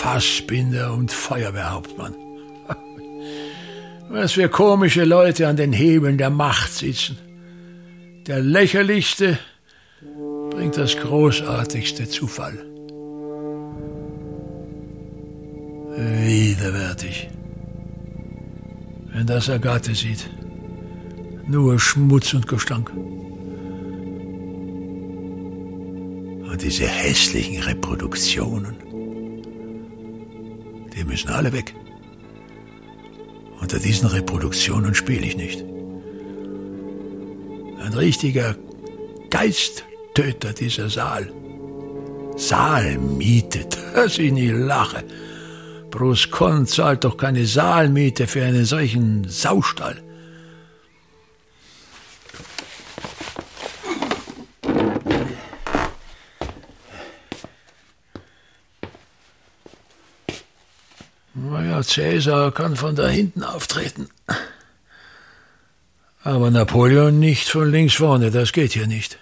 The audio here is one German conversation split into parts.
Fassbinder und Feuerwehrhauptmann. Was für komische Leute an den Hebeln der Macht sitzen. Der lächerlichste bringt das großartigste zu Fall. Widerwärtig. Wenn das Agathe sieht, nur Schmutz und Gestank. Und diese hässlichen Reproduktionen, die müssen alle weg. Unter diesen Reproduktionen spiele ich nicht. Ein richtiger Geisttöter, dieser Saal. Saalmiete, dass ich nicht lache. Bruscon zahlt doch keine Saalmiete für einen solchen Saustall. Naja, Cäsar kann von da hinten auftreten. Aber Napoleon nicht von links vorne, das geht hier nicht.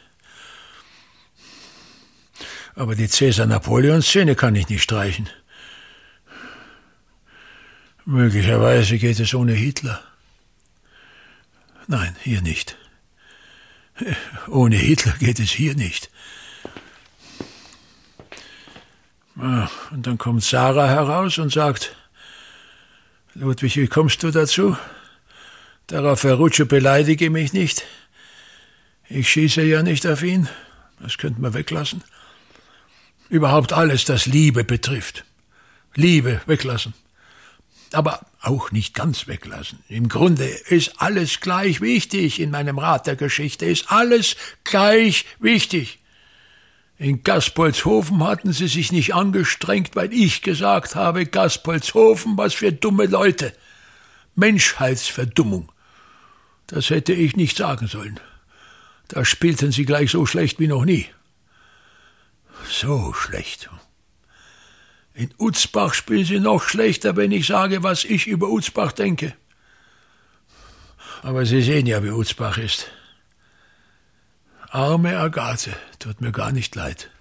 Aber die Cäsar-Napoleon-Szene kann ich nicht streichen. Möglicherweise geht es ohne Hitler. Nein, hier nicht. Ohne Hitler geht es hier nicht. Und dann kommt Sarah heraus und sagt: Ludwig, wie kommst du dazu? Darauf Ferruccio, beleidige mich nicht. Ich schieße ja nicht auf ihn. Das könnte man weglassen. Überhaupt alles, das Liebe betrifft. Liebe weglassen. Aber auch nicht ganz weglassen. Im Grunde ist alles gleich wichtig in meinem Rat der Geschichte. Ist alles gleich wichtig. In Gaspoldshofen hatten sie sich nicht angestrengt, weil ich gesagt habe, Gaspoldshofen, was für dumme Leute. Menschheitsverdummung. Das hätte ich nicht sagen sollen. Da spielten sie gleich so schlecht wie noch nie. So schlecht. In Utzbach spielen sie noch schlechter, wenn ich sage, was ich über Utzbach denke. Aber Sie sehen ja, wie Utzbach ist. Arme Agathe, tut mir gar nicht leid.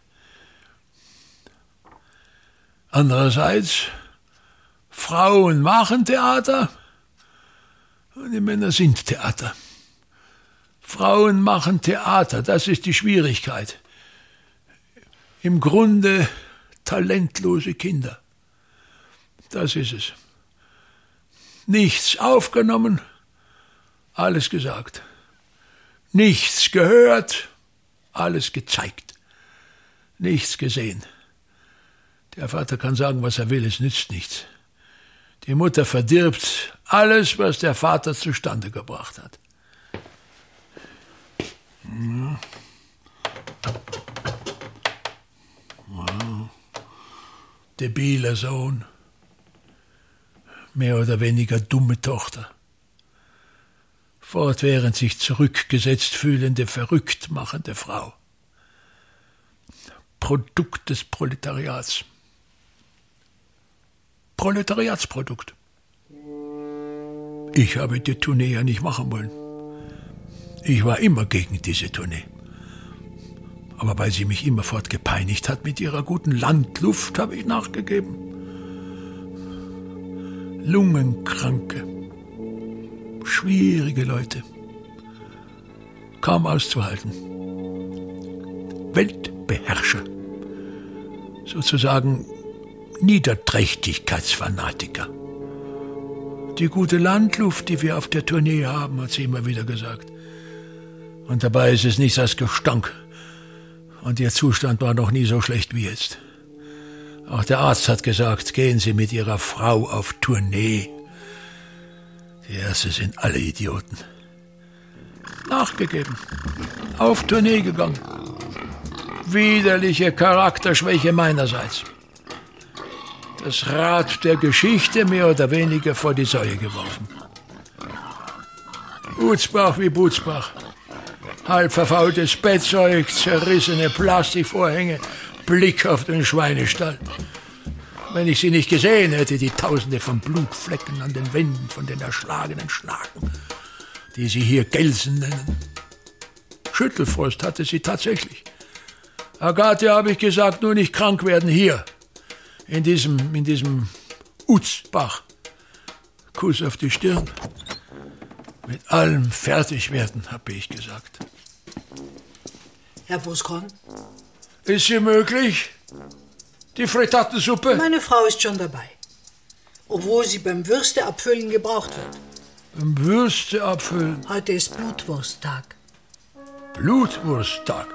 Andererseits, Frauen machen Theater und die Männer sind Theater. Frauen machen Theater, das ist die Schwierigkeit. Im Grunde talentlose Kinder. Das ist es. Nichts aufgenommen, alles gesagt. Nichts gehört, alles gezeigt. Nichts gesehen. Der Vater kann sagen, was er will, es nützt nichts. Die Mutter verdirbt alles, was der Vater zustande gebracht hat. Ja. Debiler Sohn, mehr oder weniger dumme Tochter, fortwährend sich zurückgesetzt fühlende, verrückt machende Frau. Produkt des Proletariats. Proletariatsprodukt. Ich habe die Tournee ja nicht machen wollen. Ich war immer gegen diese Tournee. Aber weil sie mich immerfort gepeinigt hat mit ihrer guten Landluft, habe ich nachgegeben. Lungenkranke, schwierige Leute, kaum auszuhalten. Weltbeherrscher, sozusagen Niederträchtigkeitsfanatiker. Die gute Landluft, die wir auf der Tournee haben, hat sie immer wieder gesagt. Und dabei ist es nichts als Gestank. Und ihr Zustand war noch nie so schlecht wie jetzt. Auch der Arzt hat gesagt, gehen Sie mit Ihrer Frau auf Tournee. Die Ärzte sind alle Idioten. Nachgegeben. Auf Tournee gegangen. Widerliche Charakterschwäche meinerseits. Das Rad der Geschichte mehr oder weniger vor die Säue geworfen. Utzbach wie Butzbach. Halb verfaultes Bettzeug, zerrissene Plastikvorhänge, Blick auf den Schweinestall. Wenn ich sie nicht gesehen hätte, die Tausende von Blutflecken an den Wänden von den erschlagenen Schnaken, die sie hier Gelsen nennen. Schüttelfrost hatte sie tatsächlich. Agathe, habe ich gesagt, nur nicht krank werden hier. In diesem Uzbach. Kuss auf die Stirn. Mit allem fertig werden, habe ich gesagt. Herr Buskron? Ist sie möglich? Die Frittatensuppe? Meine Frau ist schon dabei. Obwohl sie beim Würste abfüllen gebraucht wird. Beim Würste abfüllen? Heute ist Blutwursttag. Blutwursttag?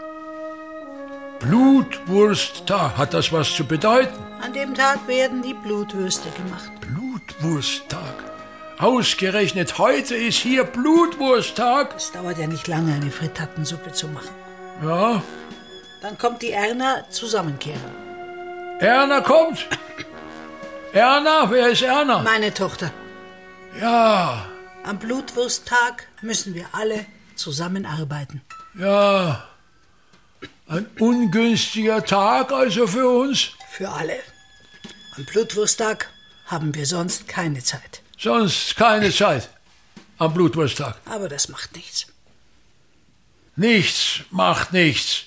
Blutwursttag, hat das was zu bedeuten? An dem Tag werden die Blutwürste gemacht. Blutwursttag? Ausgerechnet heute ist hier Blutwursttag? Es dauert ja nicht lange, eine Frittatensuppe zu machen. Ja. Dann kommt die Erna zusammenkehren. Erna kommt? Erna? Wer ist Erna? Meine Tochter. Ja. Am Blutwursttag müssen wir alle zusammenarbeiten. Ja. Ein ungünstiger Tag also für uns? Für alle. Am Blutwursttag haben wir sonst keine Zeit. Sonst keine Zeit am Blutwursttag. Aber das macht nichts. Nichts macht nichts.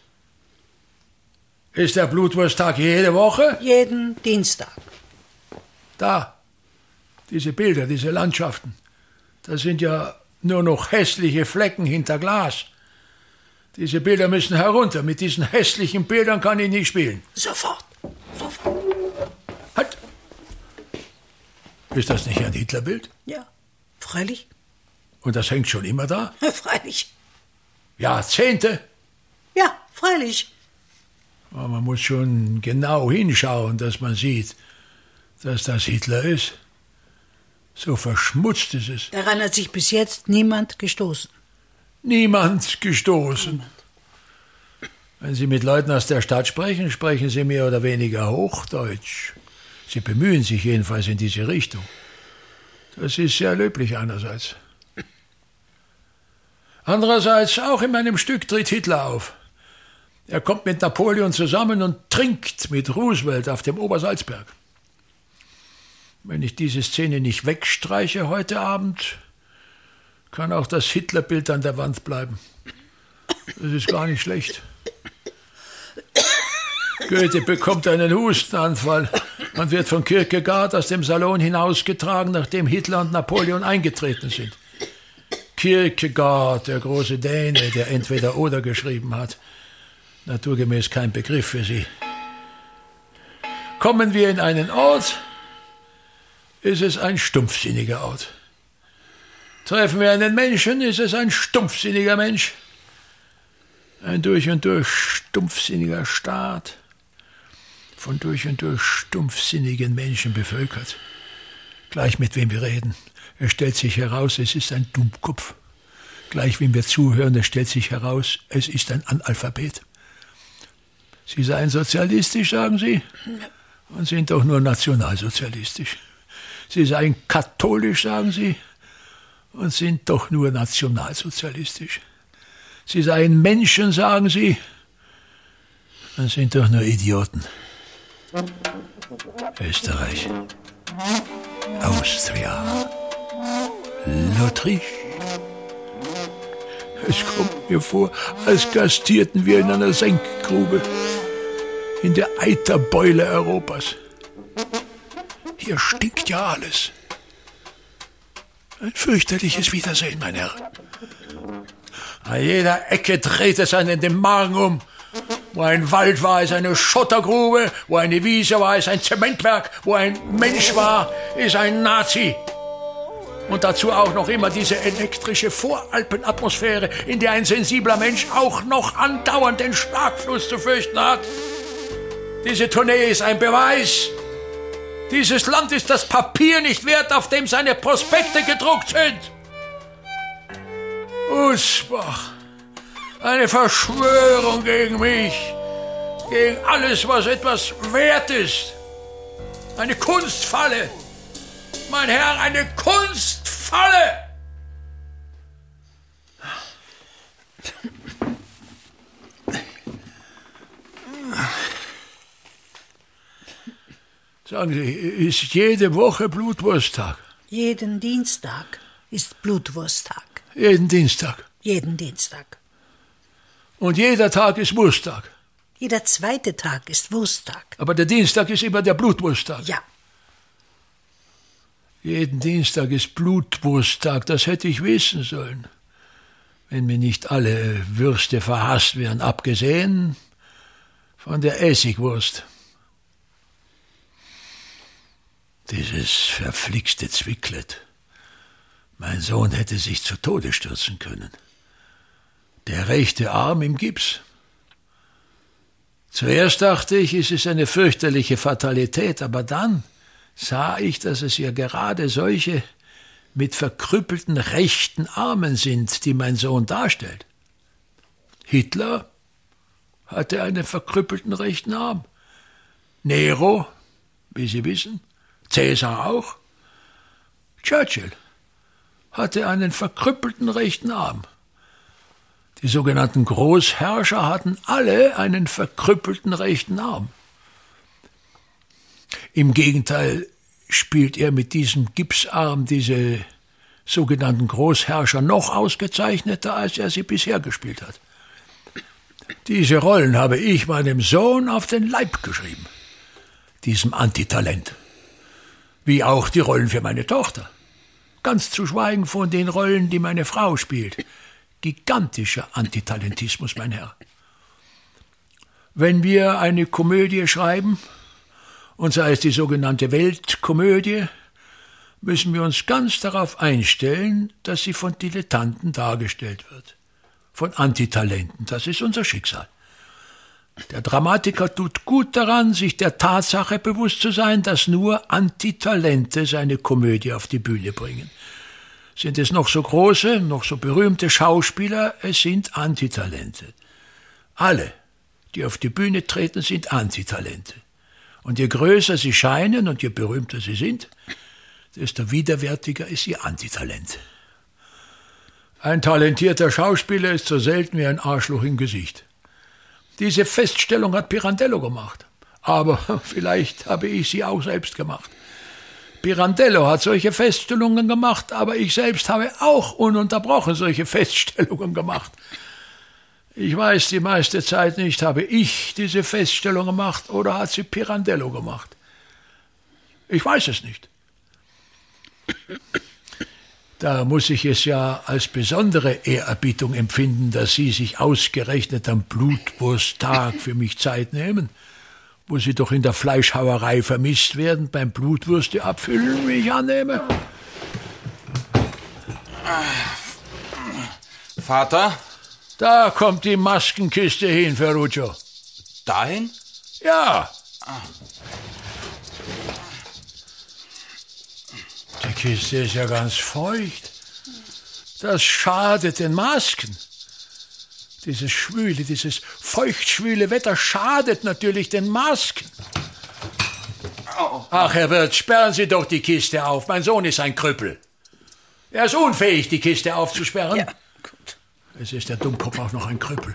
Ist der Blutwursttag jede Woche? Jeden Dienstag. Da, diese Bilder, diese Landschaften, das sind ja nur noch hässliche Flecken hinter Glas. Diese Bilder müssen herunter. Mit diesen hässlichen Bildern kann ich nicht spielen. Sofort. Sofort. Halt! Ist das nicht ein Hitlerbild? Ja, freilich. Und das hängt schon immer da? Freilich. Jahrzehnte? Ja, freilich. Aber man muss schon genau hinschauen, dass man sieht, dass das Hitler ist. So verschmutzt ist es. Daran hat sich bis jetzt niemand gestoßen. Niemand gestoßen. Niemand. Wenn Sie mit Leuten aus der Stadt sprechen, sprechen Sie mehr oder weniger Hochdeutsch. Sie bemühen sich jedenfalls in diese Richtung. Das ist sehr löblich einerseits. Andererseits, auch in meinem Stück tritt Hitler auf. Er kommt mit Napoleon zusammen und trinkt mit Roosevelt auf dem Obersalzberg. Wenn ich diese Szene nicht wegstreiche heute Abend, kann auch das Hitlerbild an der Wand bleiben. Das ist gar nicht schlecht. Goethe bekommt einen Hustenanfall und wird von Kierkegaard aus dem Salon hinausgetragen, nachdem Hitler und Napoleon eingetreten sind. Kierkegaard, der große Däne, der entweder oder geschrieben hat. Naturgemäß kein Begriff für Sie. Kommen wir in einen Ort, ist es ein stumpfsinniger Ort. Treffen wir einen Menschen, ist es ein stumpfsinniger Mensch. Ein durch und durch stumpfsinniger Staat, von durch und durch stumpfsinnigen Menschen bevölkert. Gleich mit wem wir reden. Es stellt sich heraus, es ist ein Dummkopf. Gleich wem wir zuhören, es stellt sich heraus, es ist ein Analphabet. Sie seien sozialistisch, sagen Sie, und sind doch nur nationalsozialistisch. Sie seien katholisch, sagen Sie, und sind doch nur nationalsozialistisch. Sie seien Menschen, sagen Sie, und sind doch nur Idioten. Österreich, Austria, L'Autriche. Es kommt mir vor, als gastierten wir in einer Senkgrube, in der Eiterbeule Europas. Hier stinkt ja alles. Ein fürchterliches Wiedersehen, mein Herr. An jeder Ecke dreht es einen den Magen um. Wo ein Wald war, ist eine Schottergrube. Wo eine Wiese war, ist ein Zementwerk. Wo ein Mensch war, ist ein Nazi. Und dazu auch noch immer diese elektrische Voralpenatmosphäre, in der ein sensibler Mensch auch noch andauernd den Schlagfluss zu fürchten hat. Diese Tournee ist ein Beweis. Dieses Land ist das Papier nicht wert, auf dem seine Prospekte gedruckt sind. Usbach, eine Verschwörung gegen mich, gegen alles, was etwas wert ist. Eine Kunstfalle. Mein Herr, eine Kunstfalle! Sagen Sie, ist jede Woche Blutwursttag? Jeden Dienstag ist Blutwursttag. Jeden Dienstag? Jeden Dienstag. Und jeder Tag ist Wursttag? Jeder zweite Tag ist Wursttag. Aber der Dienstag ist immer der Blutwursttag. Ja. Jeden Dienstag ist Blutwursttag, das hätte ich wissen sollen. Wenn mir nicht alle Würste verhasst wären, abgesehen von der Essigwurst. Dieses verflixte Zwicklet. Mein Sohn hätte sich zu Tode stürzen können. Der rechte Arm im Gips. Zuerst dachte ich, es ist eine fürchterliche Fatalität, aber dann sah ich, dass es ja gerade solche mit verkrüppelten rechten Armen sind, die mein Sohn darstellt. Hitler hatte einen verkrüppelten rechten Arm. Nero, wie Sie wissen, Cäsar auch. Churchill hatte einen verkrüppelten rechten Arm. Die sogenannten Großherrscher hatten alle einen verkrüppelten rechten Arm. Im Gegenteil spielt er mit diesem Gipsarm diese sogenannten Großherrscher noch ausgezeichneter, als er sie bisher gespielt hat. Diese Rollen habe ich meinem Sohn auf den Leib geschrieben, diesem Antitalent. Wie auch die Rollen für meine Tochter. Ganz zu schweigen von den Rollen, die meine Frau spielt. Gigantischer Antitalentismus, mein Herr. Wenn wir eine Komödie schreiben, und sei es die sogenannte Weltkomödie, müssen wir uns ganz darauf einstellen, dass sie von Dilettanten dargestellt wird. Von Antitalenten, das ist unser Schicksal. Der Dramatiker tut gut daran, sich der Tatsache bewusst zu sein, dass nur Antitalente seine Komödie auf die Bühne bringen. Sind es noch so große, noch so berühmte Schauspieler, es sind Antitalente. Alle, die auf die Bühne treten, sind Antitalente. Und je größer sie scheinen und je berühmter sie sind, desto widerwärtiger ist ihr Antitalent. Ein talentierter Schauspieler ist so selten wie ein Arschloch im Gesicht. Diese Feststellung hat Pirandello gemacht. Aber vielleicht habe ich sie auch selbst gemacht. Pirandello hat solche Feststellungen gemacht, aber ich selbst habe auch ununterbrochen solche Feststellungen gemacht. Ich weiß die meiste Zeit nicht, habe ich diese Feststellung gemacht oder hat sie Pirandello gemacht? Ich weiß es nicht. Da muss ich es ja als besondere Ehrerbietung empfinden, dass Sie sich ausgerechnet am Blutwursttag für mich Zeit nehmen, wo Sie doch in der Fleischhauerei vermisst werden, beim Blutwürste abfüllen, wie ich annehme. Vater? Da kommt die Maskenkiste hin, Ferruccio. Dahin? Ja. Die Kiste ist ja ganz feucht. Das schadet den Masken. Dieses schwüle, dieses feuchtschwüle Wetter schadet natürlich den Masken. Ach, Herr Wirt, sperren Sie doch die Kiste auf. Mein Sohn ist ein Krüppel. Er ist unfähig, die Kiste aufzusperren. Ja, gut. Es ist der Dummkopf auch noch ein Krüppel.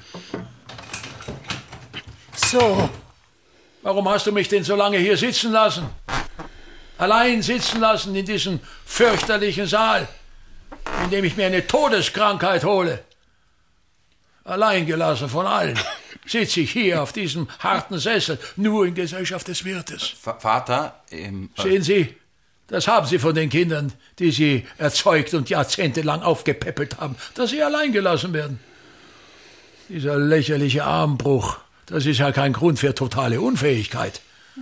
So. Warum hast du mich denn so lange hier sitzen lassen? Allein sitzen lassen in diesem fürchterlichen Saal, in dem ich mir eine Todeskrankheit hole. Allein gelassen von allen sitze ich hier auf diesem harten Sessel, nur in Gesellschaft des Wirtes. Vater, Sehen Sie, das haben Sie von den Kindern, die Sie erzeugt und jahrzehntelang aufgepäppelt haben, dass sie allein gelassen werden. Dieser lächerliche Armbruch, das ist ja kein Grund für totale Unfähigkeit.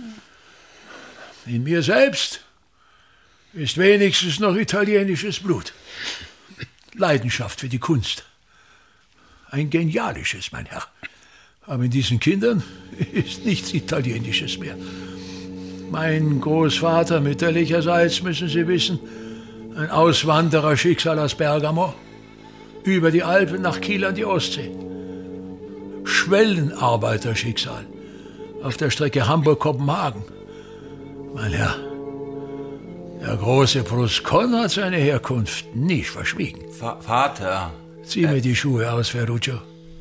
In mir selbst ist wenigstens noch italienisches Blut. Leidenschaft für die Kunst. Ein genialisches, mein Herr. Aber in diesen Kindern ist nichts Italienisches mehr. Mein Großvater mütterlicherseits, müssen Sie wissen, ein Auswandererschicksal aus Bergamo, über die Alpen nach Kiel an die Ostsee. Schwellenarbeiterschicksal auf der Strecke Hamburg-Kopenhagen. Mein Herr, der große Bruscon hat seine Herkunft nicht verschwiegen. Vater. Zieh mir die Schuhe aus, Ferruccio.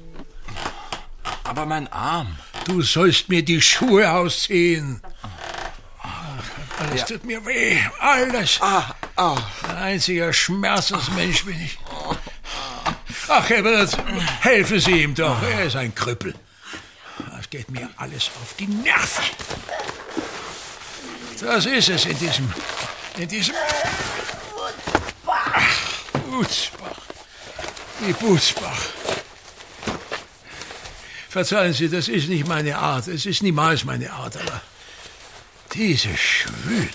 Aber mein Arm. Du sollst mir die Schuhe ausziehen. Ach, alles tut mir weh, alles. Ein einziger Schmerzensmensch bin ich. Ach, Herr Wirt, helfen Sie ihm doch, er ist ein Krüppel. Das geht mir alles auf die Nerven. Das ist es in diesem Butzbach. Die Butzbach. Verzeihen Sie, das ist nicht meine Art. Es ist niemals meine Art, aber diese Schwüle.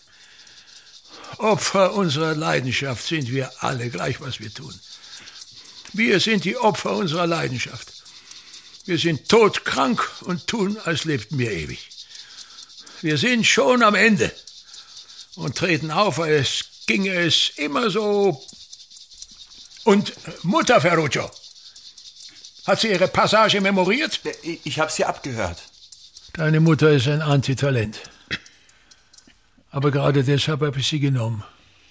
Opfer unserer Leidenschaft sind wir alle, gleich was wir tun. Wir sind die Opfer unserer Leidenschaft. Wir sind todkrank und tun, als lebten wir ewig. Wir sind schon am Ende und treten auf, als ginge es immer so. Und Mutter Ferruccio, hat sie ihre Passage memoriert? Ich habe sie abgehört. Deine Mutter ist ein Antitalent. Aber gerade deshalb habe ich sie genommen.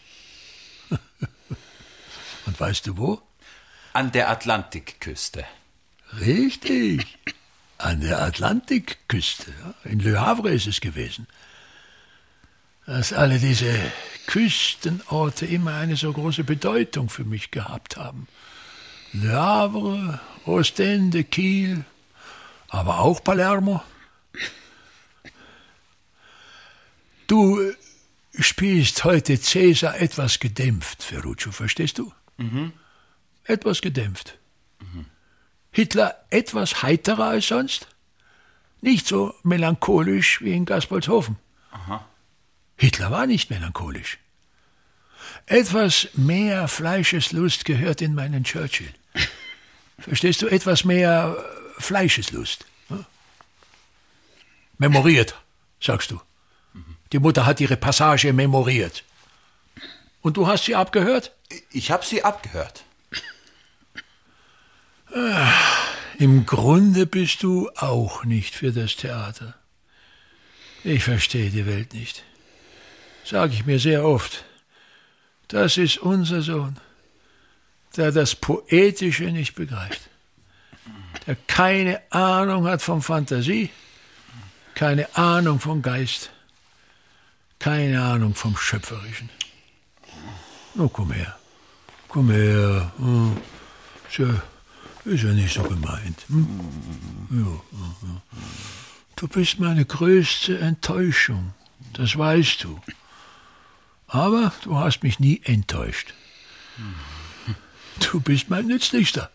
Und weißt du wo? An der Atlantikküste. Richtig. An der Atlantikküste. In Le Havre ist es gewesen. Dass alle diese Küstenorte immer eine so große Bedeutung für mich gehabt haben. Le Havre, Ostende, Kiel, aber auch Palermo. Du spielst heute Cäsar etwas gedämpft, Ferruccio, verstehst du? Mhm. Etwas gedämpft. Mhm. Hitler etwas heiterer als sonst? Nicht so melancholisch wie in Gaspoldshofen. Aha. Hitler war nicht melancholisch. Etwas mehr Fleischeslust gehört in meinen Churchill. Verstehst du? Etwas mehr Fleischeslust. Hm? Memoriert, sagst du. Die Mutter hat ihre Passage memoriert. Und du hast sie abgehört? Ich habe sie abgehört. Im Grunde bist du auch nicht für das Theater. Ich verstehe die Welt nicht. Sag ich mir sehr oft. Das ist unser Sohn, der das Poetische nicht begreift. Der keine Ahnung hat von Fantasie, keine Ahnung vom Geist, keine Ahnung vom Schöpferischen. Oh, komm her. Komm her. Ist ja nicht so gemeint. Ja. Du bist meine größte Enttäuschung. Das weißt du. Aber du hast mich nie enttäuscht. Du bist mein Nützlichster.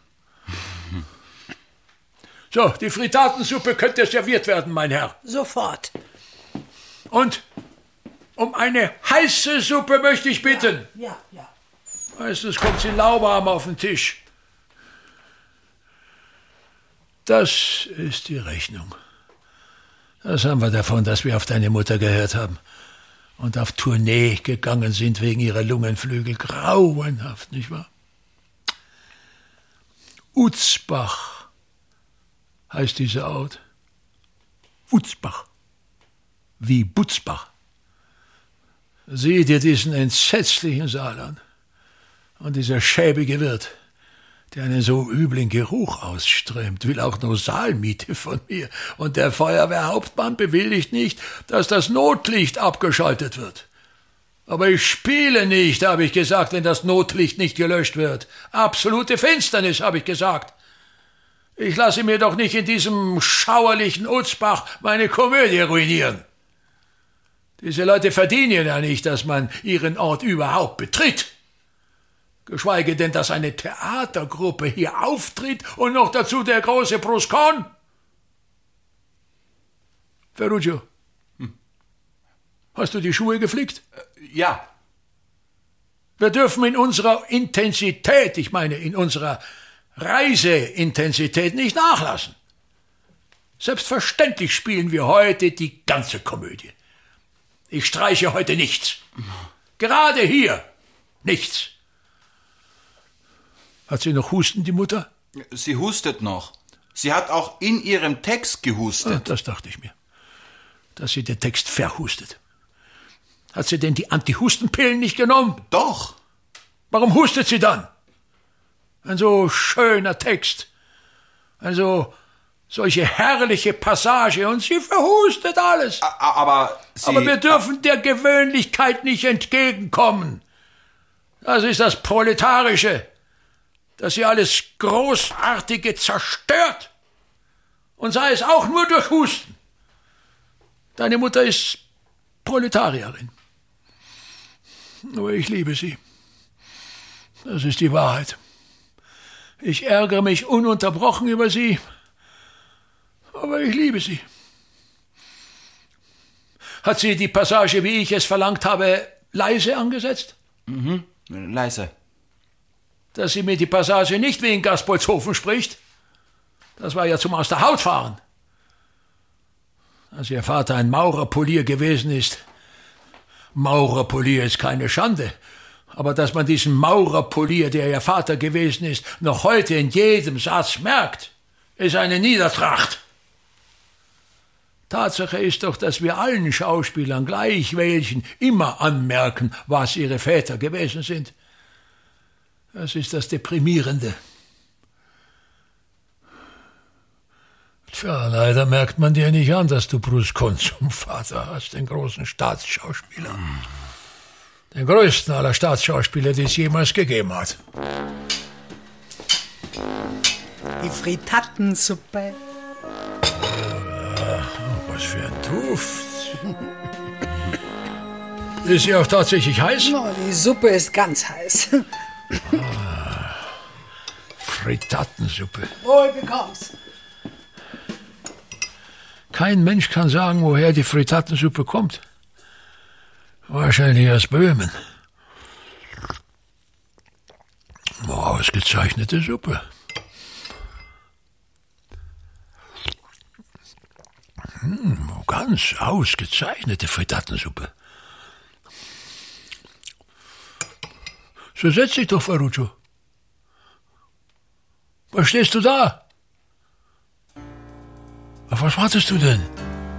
So, die Fritatensuppe könnte serviert werden, mein Herr. Sofort. Und um eine heiße Suppe möchte ich bitten. Ja. Meistens kommt sie lauwarm auf den Tisch. Das ist die Rechnung. Das haben wir davon, dass wir auf deine Mutter gehört haben und auf Tournee gegangen sind wegen ihrer Lungenflügel. Grauenhaft, nicht wahr? Utzbach heißt dieser Ort. Utzbach. Wie Butzbach. Sieh dir diesen entsetzlichen Saal an. Und dieser schäbige Wirt, der einen so üblen Geruch ausströmt, will auch nur Saalmiete von mir. Und der Feuerwehrhauptmann bewilligt nicht, dass das Notlicht abgeschaltet wird. Aber ich spiele nicht, habe ich gesagt, wenn das Notlicht nicht gelöscht wird. Absolute Finsternis, habe ich gesagt. Ich lasse mir doch nicht in diesem schauerlichen Utzbach meine Komödie ruinieren. Diese Leute verdienen ja nicht, dass man ihren Ort überhaupt betritt. Geschweige denn, dass eine Theatergruppe hier auftritt und noch dazu der große Bruscon. Ferruccio, hast du die Schuhe geflickt? Ja. Wir dürfen in unserer Intensität, ich meine in unserer Reiseintensität nicht nachlassen. Selbstverständlich spielen wir heute die ganze Komödie. Ich streiche heute nichts. Gerade hier nichts. Hat sie noch Husten, die Mutter? Sie hustet noch. Sie hat auch in ihrem Text gehustet. Das dachte ich mir. Dass sie den Text verhustet. Hat sie denn die Antihustenpillen nicht genommen? Doch. Warum hustet sie dann? Ein so schöner Text. Solche herrliche Passage und sie verhustet alles. Aber wir dürfen der Gewöhnlichkeit nicht entgegenkommen. Das ist das Proletarische, dass sie alles Großartige zerstört. Und sei es auch nur durch Husten. Deine Mutter ist Proletarierin. Aber ich liebe sie. Das ist die Wahrheit. Ich ärgere mich ununterbrochen über sie, aber ich liebe sie. Hat sie die Passage, wie ich es verlangt habe, leise angesetzt? Leise. Dass sie mir die Passage nicht wie in Gaspoldshofen spricht? Das war ja zum Aus der Haut fahren. Dass ihr Vater ein Maurerpolier gewesen ist. Maurerpolier ist keine Schande. Aber dass man diesen Maurerpolier, der ihr Vater gewesen ist, noch heute in jedem Satz merkt, ist eine Niedertracht. Tatsache ist doch, dass wir allen Schauspielern gleich welchen immer anmerken, was ihre Väter gewesen sind. Das ist das Deprimierende. Tja, leider merkt man dir nicht an, dass du Bruscon zum Vater hast, den großen Staatsschauspieler. Den größten aller Staatsschauspieler, die es jemals gegeben hat. Die Frittatensuppe. Was für ein Duft. Ist sie auch tatsächlich heiß? Oh, die Suppe ist ganz heiß. Frittatensuppe. Wohl bekomm's. Kein Mensch kann sagen, woher die Frittatensuppe kommt. Wahrscheinlich aus Böhmen. Ausgezeichnete Suppe. Ganz ausgezeichnete Frittatensuppe. So setz dich doch, Ferruccio. Was stehst du da? Auf was wartest du denn?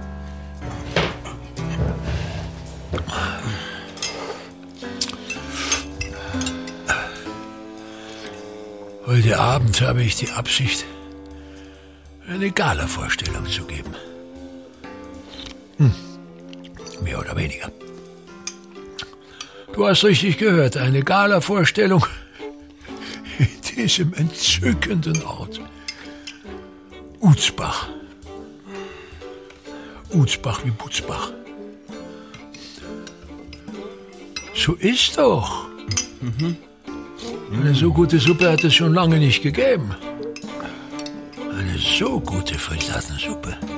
Heute Abend habe ich die Absicht, eine Gala-Vorstellung zu geben. Mehr oder weniger. Du hast richtig gehört, eine Gala-Vorstellung in diesem entzückenden Ort. Utzbach. Utzbach wie Butzbach. So ist doch. Eine so gute Suppe hat es schon lange nicht gegeben. Eine so gute Frittatensuppe.